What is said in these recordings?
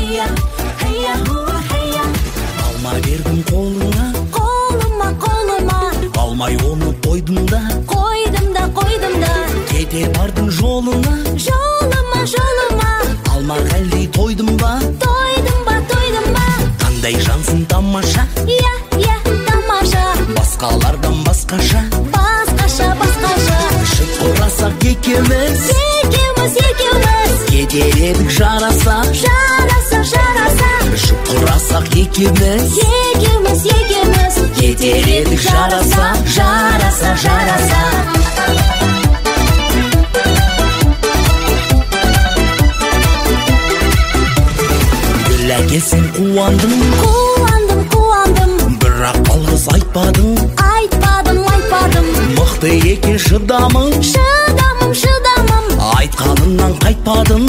heya, heya hua heya. Алма бердім қолыңа, Қолыма, қолыма, алмай оны қойдым да, қойдым да. кете бардың жолыңа, Жолыма, жолыма, алма әлдей тойдым ба, тойдым ба. қандай жансың тамаша, Я, тамаша, басқалардан басқаша, басқаша. ішіп құрасақ екеуміз, Екеуміз, кетер едік жараса, жараса. ішіп құрасақ екеуміз, кетер едік жараса. Гүл әкелсең қуандым, бірақ алғыс айтпадың. Мықты екен шыдамың, айтқаныңнан қайтпадың.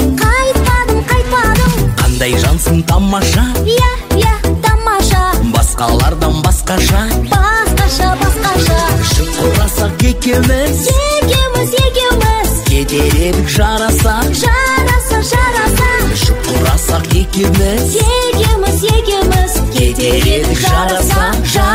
Қандай жансың тамаша, Я, тамаша, басқалардан басқаша, ішіп құрасақ екеуміз, кетер едік жараса. ішіп құрасақ екеуміз, кетер едік жараса.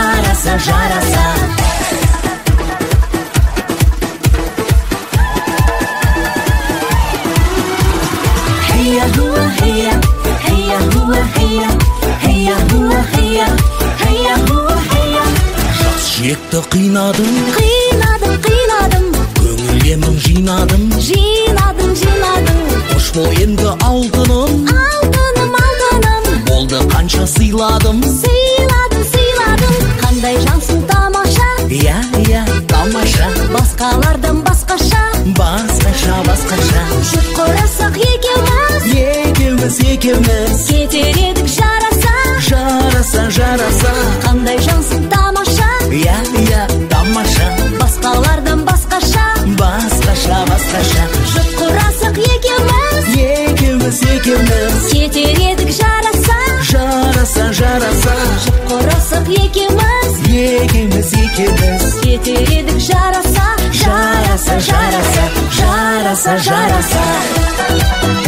Heya hua heya, heya hua heya, heya hua heya, heya hua heya. Жас жүректі қинадым, Қинадым, көңілемін жинадым. Қош бол енді алтыным, болды қанша сыйладым. Қандай жансың тамаша, Я, тамаша, басқалардан басқаша. Жұп құрасақ екеуміз, кетер едік жараса. Қандай жансың тамаша, Я, тамаша, басқалардан басқаша. Жұп құрасақ екеуміз, кетер едік жараса. Жұп құрасақ екеуміз, кетер едік жараса.